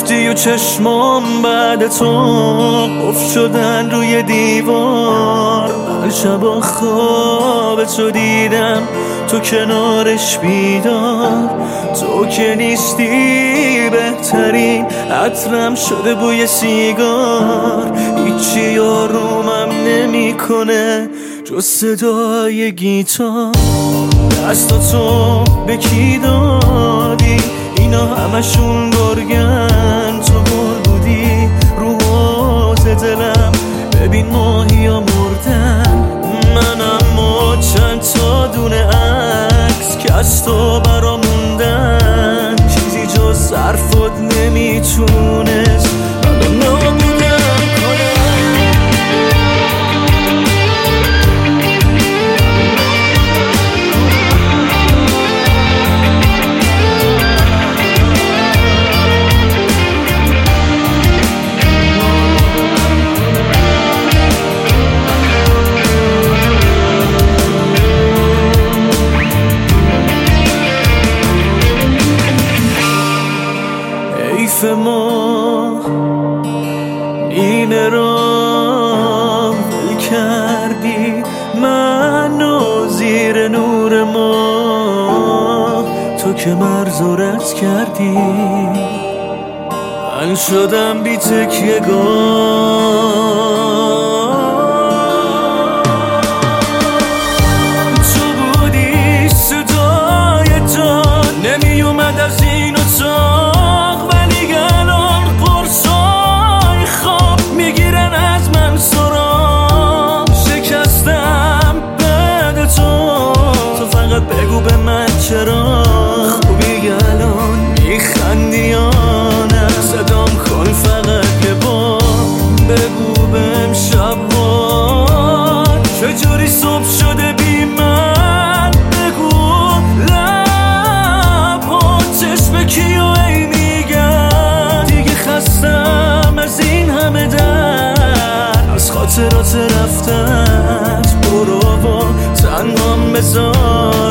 رفتی و چشمام بعد تو قفل شدن روی دیوار. من شبا خواب تو دیدم، تو کنارش بیدار. تو که نیستی بهترین عطرم شده بوی سیگار. هیچی آرومم نمیکنه جز صدای گیتار. دستاتو به کی دادی؟ اینا همشون گرگن، تو گل بودی رو حوض دلم. ببین ماهی ها مردن، من اما چند تا دونه عکس که از تو برا موندن. چیزی جز حرفات نمیتونست منو نابودم کنه. ما نیمه را ول کردی، منو زیر نور ما تو که مرزورت کردی. من شدم بی تکیه‌گاه، تو بودی صدای جان نمی اومد از این اتاق. بگو به من چرا خوبی الان میخندی یا نه؟ صدام کن فقط یه بار، بگو بهم شب‌ها چجوری صبح شده بی من. بگو لب‌ها چشم کیو ای میگن. دیگه خستم از این همه درد، از خاطرات رفتت برو با تنهام بذار.